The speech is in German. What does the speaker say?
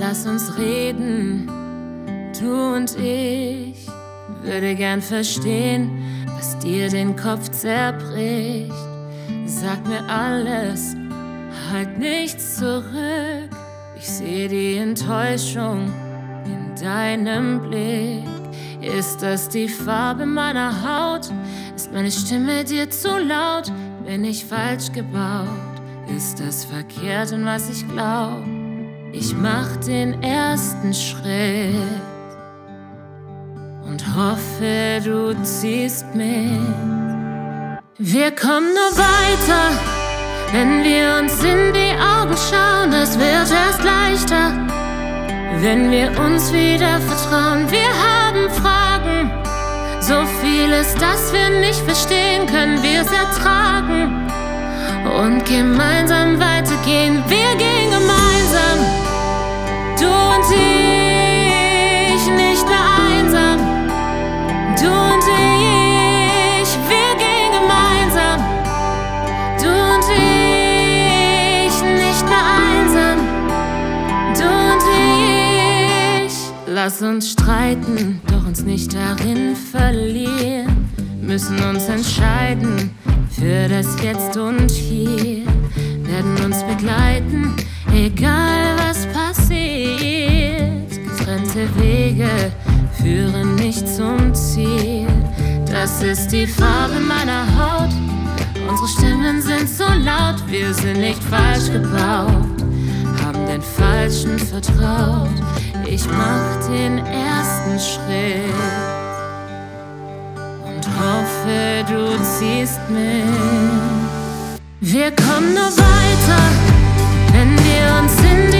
lass uns reden, du und ich. Würde gern verstehen, was dir den Kopf zerbricht. Sag mir alles, halt nichts zurück. Ich seh die Enttäuschung in deinem Blick. Ist das die Farbe meiner Haut? Ist meine Stimme dir zu laut? Bin ich falsch gebaut? Ist das verkehrt, in was ich glaub? Ich mach den ersten Schritt und hoffe, du ziehst mit. Wir kommen nur weiter, wenn wir uns in die Augen schauen. Es wird erst leichter, wenn wir uns wieder vertrauen. Wir haben Fragen, so vieles, das wir nicht verstehen, können wir's ertragen und gemeinsam weitergehen. Wir gehen gemeinsam, du und ich, nicht mehr einsam. Du und ich, wir gehen gemeinsam. Du und ich, nicht mehr einsam. Du und ich. Lass uns streiten, doch uns nicht darin verlieren. Müssen uns entscheiden für das Jetzt und Hier. Werden uns begleiten, egal was passiert. Getrennte Wege führen nicht zum Ziel. Das ist die Farbe meiner Haut. Unsere Stimmen sind so laut. Wir sind nicht falsch gebaut, haben den Falschen vertraut. Ich mach den ersten Schritt und hoffe, du ziehst mit. Wir kommen nur weiter, wenn wir uns in